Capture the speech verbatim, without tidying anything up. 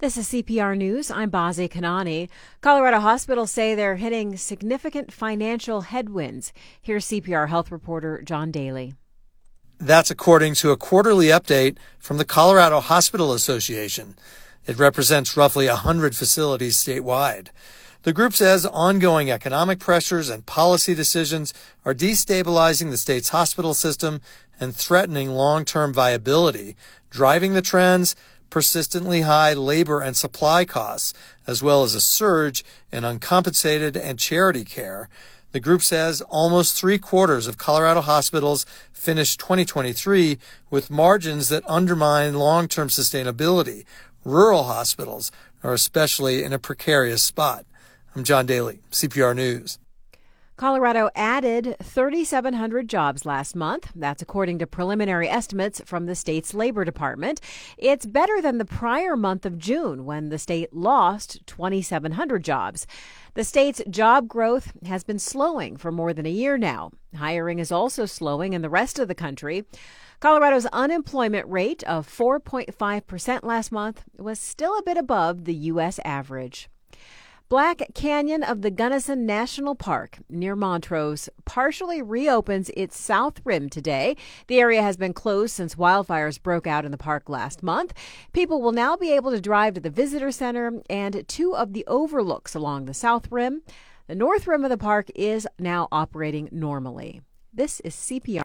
This is C P R News. I'm Bazi Kanani. Colorado hospitals say they're hitting significant financial headwinds. Here's C P R health reporter John Daly. That's according to a quarterly update from the Colorado Hospital Association. It represents roughly one hundred facilities statewide. The group says ongoing economic pressures and policy decisions are destabilizing the state's hospital system and threatening long-term viability, driving the trends, persistently high labor and supply costs, as well as a surge in uncompensated and charity care. The group says almost three quarters of Colorado hospitals finished twenty twenty-three with margins that undermine long-term sustainability. Rural hospitals are especially in a precarious spot. I'm John Daly, C P R News. Colorado added three thousand seven hundred jobs last month. That's according to preliminary estimates from the state's labor department. It's better than the prior month of June, when the state lost two thousand seven hundred jobs. The state's job growth has been slowing for more than a year now. Hiring is also slowing in the rest of the country. Colorado's unemployment rate of four point five percent last month was still a bit above the U S average. Black Canyon of the Gunnison National Park near Montrose partially reopens its south rim today. The area has been closed since wildfires broke out in the park last month. People will now be able to drive to the visitor center and two of the overlooks along the south rim. The north rim of the park is now operating normally. This is C P R.